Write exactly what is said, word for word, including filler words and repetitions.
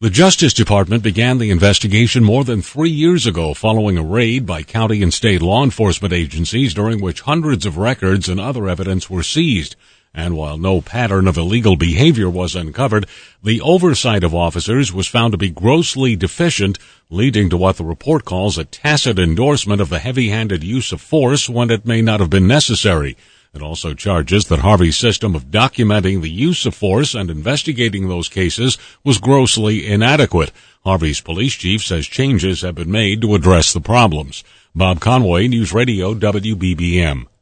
The Justice Department began the investigation more than three years ago following a raid by county and state law enforcement agencies during which hundreds of records and other evidence were seized. And while no pattern of illegal behavior was uncovered, the oversight of officers was found to be grossly deficient, leading to what the report calls a tacit endorsement of the heavy-handed use of force when it may not have been necessary. It also charges that Harvey's system of documenting the use of force and investigating those cases was grossly inadequate. Harvey's police chief says changes have been made to address the problems. Bob Conway, News Radio W B B M.